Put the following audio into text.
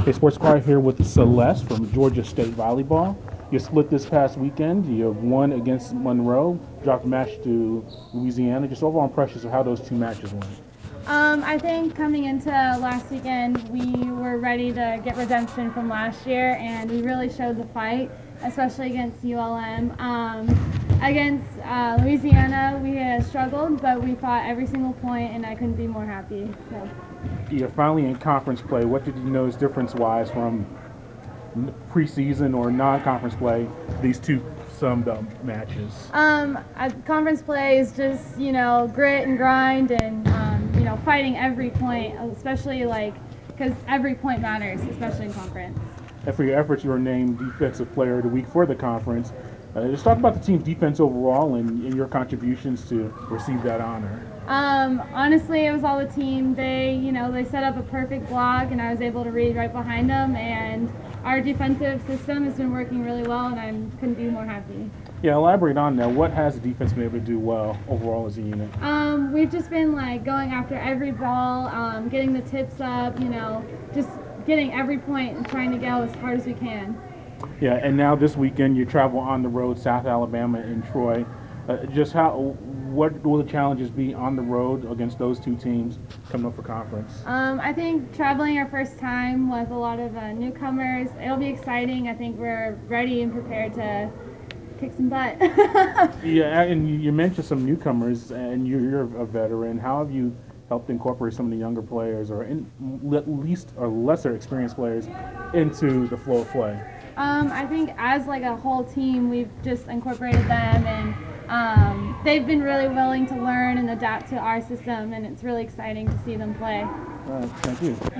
Hey, Sports Car here with Celeste from Georgia State Volleyball. You split this past weekend. You have won against Monroe, dropped a match to Louisiana. Just overall impressions of how those two matches went. I think coming into last weekend, we were ready to get redemption from last year, and we really showed the fight, especially against ULM. Against Louisiana, we struggled, but we fought every single point, and I couldn't be more happy. So. You're finally in conference play. What did you notice difference-wise from preseason or non-conference play? These two summed up matches. Conference play is just grit and grind and fighting every point, especially because every point matters, especially in conference. And for your efforts, you were named Defensive Player of the Week for the conference. Just talk about the team's defense overall and your contributions to receive that honor. Honestly, it was all the team. They set up a perfect block, and I was able to read right behind them. And our defensive system has been working really well, and I couldn't be more happy. Yeah, elaborate on that. What has the defense been able to do well overall as a unit? We've just been going after every ball, getting the tips up. Just getting every point and trying to go as hard as we can. Yeah, and now this weekend you travel on the road, South Alabama and Troy. What will the challenges be on the road against those two teams coming up for conference? I think traveling our first time with a lot of newcomers, it'll be exciting. I think we're ready and prepared to kick some butt. Yeah, and you mentioned some newcomers, and you're a veteran. How have you helped incorporate some of the younger players, or at least or lesser experienced players, into the flow of play? I think as a whole team, we've just incorporated them, and they've been really willing to learn and adapt to our system, and it's really exciting to see them play. Thank you.